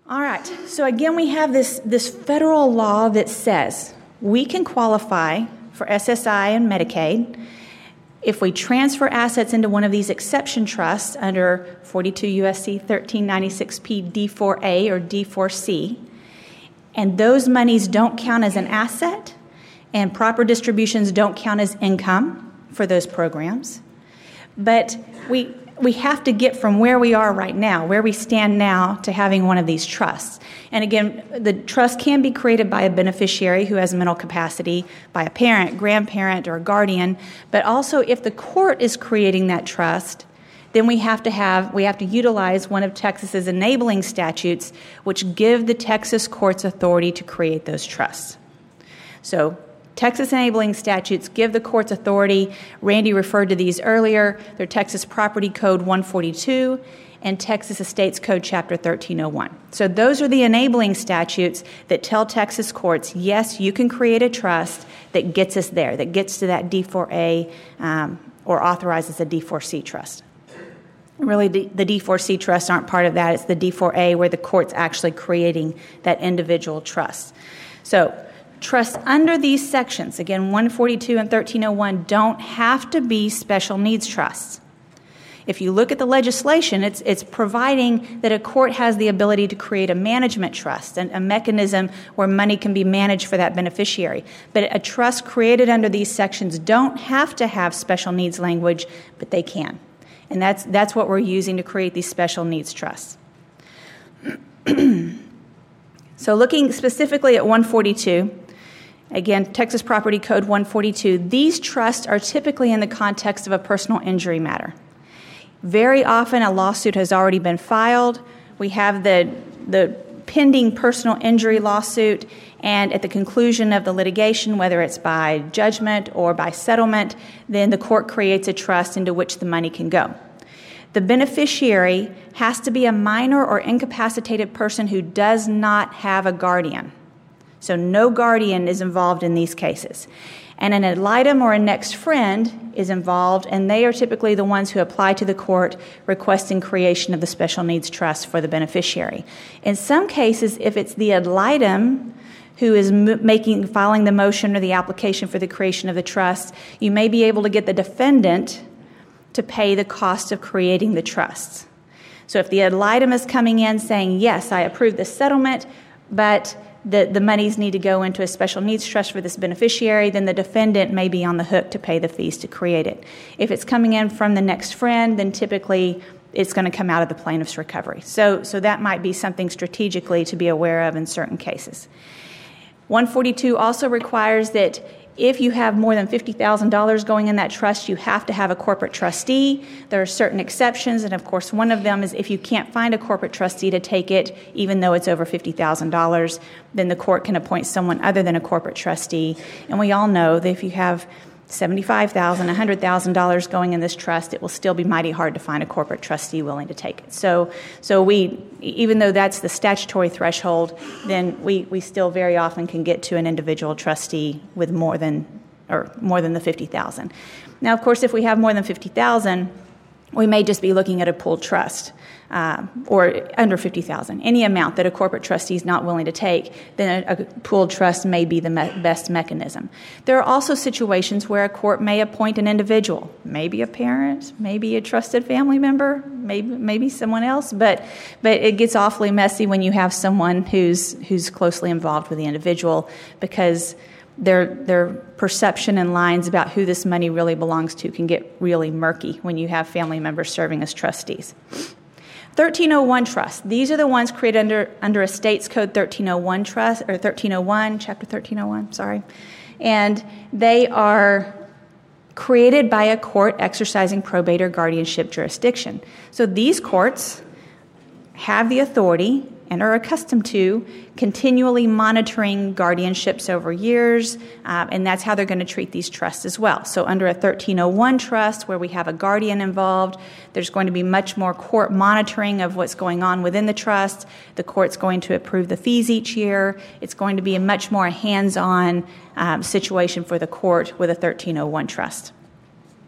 All right, so again we have this federal law that says we can qualify for SSI and Medicaid if we transfer assets into one of these exception trusts under 42 U.S.C. 1396P D4A or D4C, and those monies don't count as an asset, and proper distributions don't count as income for those programs. But we have to get from where we are right now, where we stand now, to having one of these trusts. And again, the trust can be created by a beneficiary who has mental capacity, by a parent, grandparent, or a guardian. But also, if the court is creating that trust, then we have to utilize one of Texas's enabling statutes, which give the Texas courts authority to create those trusts. So, Texas enabling statutes give the courts authority. Randy referred to these earlier. They're Texas Property Code 142 and Texas Estates Code Chapter 1301. So those are the enabling statutes that tell Texas courts, yes, you can create a trust that gets us there, that gets to that D4A or authorizes a D4C trust. Really, the D4C trusts aren't part of that. It's the D4A where the court's actually creating that individual trust. So trusts under these sections, again, 142 and 1301, don't have to be special needs trusts. If you look at the legislation, it's providing that a court has the ability to create a management trust and a mechanism where money can be managed for that beneficiary. But a trust created under these sections don't have to have special needs language, but they can. And that's what we're using to create these special needs trusts. So looking specifically at 142, again, Texas Property Code 142, these trusts are typically in the context of a personal injury matter. Very often a lawsuit has already been filed. We have the pending personal injury lawsuit, and at the conclusion of the litigation, whether it's by judgment or by settlement, then the court creates a trust into which the money can go. The beneficiary has to be a minor or incapacitated person who does not have a guardian. So no guardian is involved in these cases. And an ad litem or a next friend is involved, and they are typically the ones who apply to the court requesting creation of the special needs trust for the beneficiary. In some cases, if it's the ad litem who is filing the motion or the application for the creation of the trust, you may be able to get the defendant to pay the cost of creating the trust. So if the ad litem is coming in saying, yes, I approve the settlement, but the monies need to go into a special needs trust for this beneficiary, then the defendant may be on the hook to pay the fees to create it. If it's coming in from the next friend, then typically it's going to come out of the plaintiff's recovery. So that might be something strategically to be aware of in certain cases. 142 also requires that if you have more than $50,000 going in that trust, you have to have a corporate trustee. There are certain exceptions, and of course one of them is if you can't find a corporate trustee to take it, even though it's over $50,000, then the court can appoint someone other than a corporate trustee. And we all know that if you have $75,000, $100,000 going in this trust, it will still be mighty hard to find a corporate trustee willing to take it. So we, even though that's the statutory threshold, then we still very often can get to an individual trustee with more than the $50,000. Now, of course, if we have more than $50,000, we may just be looking at a pooled trust or under $50,000. Any amount that a corporate trustee is not willing to take, then a pooled trust may be the best mechanism. There are also situations where a court may appoint an individual, maybe a parent, maybe a trusted family member, maybe someone else, but it gets awfully messy when you have someone who's closely involved with the individual, because their perception and lines about who this money really belongs to can get really murky when you have family members serving as trustees. 1301 trusts. These are the ones created under Estates Code 1301 trust, or 1301, Chapter 1301, sorry. And they are created by a court exercising probate or guardianship jurisdiction. So these courts have the authority and are accustomed to continually monitoring guardianships over years, and that's how they're going to treat these trusts as well. So under a 1301 trust where we have a guardian involved, there's going to be much more court monitoring of what's going on within the trust. The court's going to approve the fees each year. It's going to be a much more hands-on situation for the court with a 1301 trust.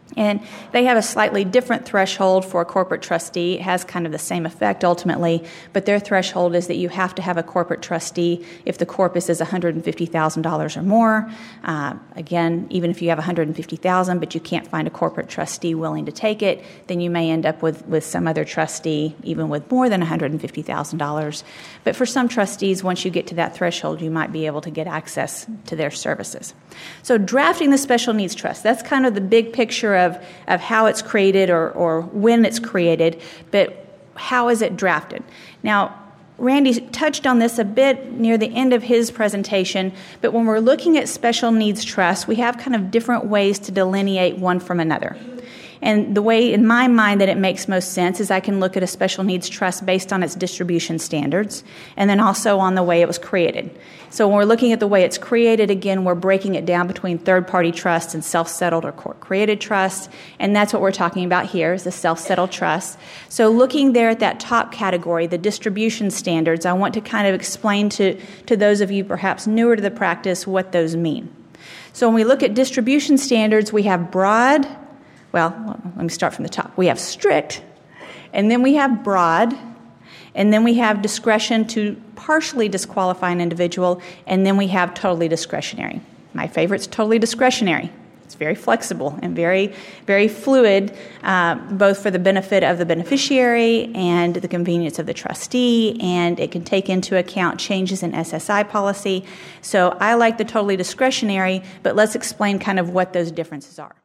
And they have a slightly different threshold for a corporate trustee. It has kind of the same effect ultimately, but their threshold is that you have to have a corporate trustee if the corpus is $150,000 or more. Again, even if you have $150,000 but you can't find a corporate trustee willing to take it, then you may end up with some other trustee even with more than $150,000. But for some trustees, once you get to that threshold, you might be able to get access to their services. So drafting the special needs trust, that's kind of the big picture of how it's created or when it's created, but how is it drafted? Now, Randy touched on this a bit near the end of his presentation, but when we're looking at special needs trusts, we have kind of different ways to delineate one from another. And the way, in my mind, that it makes most sense is I can look at a special needs trust based on its distribution standards and then also on the way it was created. So when we're looking at the way it's created, again, we're breaking it down between third-party trusts and self-settled or court-created trusts, and that's what we're talking about here is the self-settled trust. So looking there at that top category, the distribution standards, I want to kind of explain to those of you perhaps newer to the practice what those mean. So when we look at distribution standards, we have broad. Well, let me start from the top. We have strict, and then we have broad, and then we have discretion to partially disqualify an individual, and then we have totally discretionary. My favorite's totally discretionary. It's very flexible and very, very fluid, both for the benefit of the beneficiary and the convenience of the trustee, and it can take into account changes in SSI policy. So I like the totally discretionary, but let's explain kind of what those differences are.